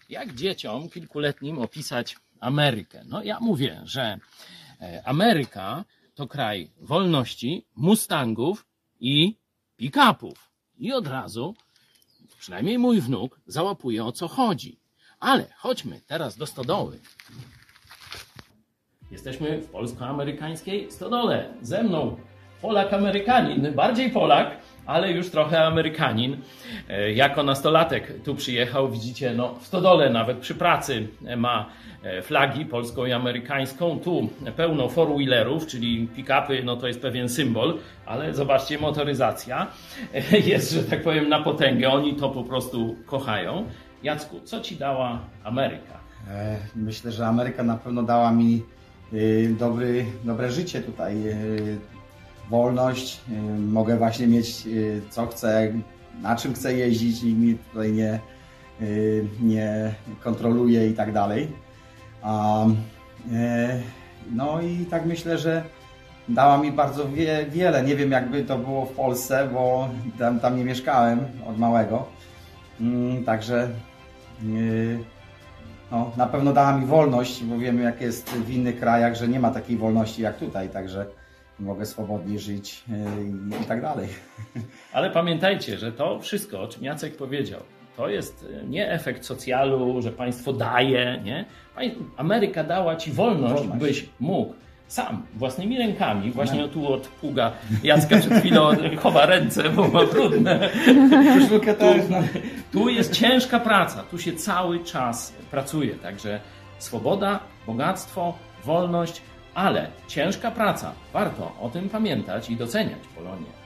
Jak dzieciom kilkuletnim opisać Amerykę? No ja mówię, że Ameryka to kraj wolności, mustangów i pick-upów. I od razu, przynajmniej mój wnuk, załapuje, o co chodzi. Ale chodźmy teraz do stodoły. Jesteśmy w polsko-amerykańskiej stodole. Ze mną Polak-Amerykanin, bardziej Polak, ale już trochę Amerykanin. Jako nastolatek tu przyjechał, widzicie, no w stodole nawet przy pracy ma flagi polską i amerykańską. Tu pełno four-wheelerów, czyli pick-upy, no to jest pewien symbol, ale zobaczcie, motoryzacja jest, że tak powiem, na potęgę. Oni to po prostu kochają. Jacku, co ci dała Ameryka? Myślę, że Ameryka na pewno dała mi dobre życie tutaj. Wolność, mogę właśnie mieć co chcę, na czym chcę jeździć, nikt mnie tutaj nie kontroluje i tak dalej. No i tak myślę, że dała mi bardzo wiele. Nie wiem, jakby to było w Polsce, bo tam nie mieszkałem od małego. Także no, na pewno dała mi wolność, bo wiemy, jak jest w innych krajach, że nie ma takiej wolności jak tutaj, także mogę swobodnie żyć i tak dalej. Ale pamiętajcie, że to wszystko, o czym Jacek powiedział, to jest nie efekt socjalu, że państwo daje, nie? Ameryka dała ci wolność, byś mógł sam, własnymi rękami, właśnie tu od pługa Jacka przed chwilą chowa ręce, bo ma brudne. Tu jest ciężka praca, tu się cały czas pracuje, także swoboda, bogactwo, wolność, ale ciężka praca. Warto o tym pamiętać i doceniać Polonię.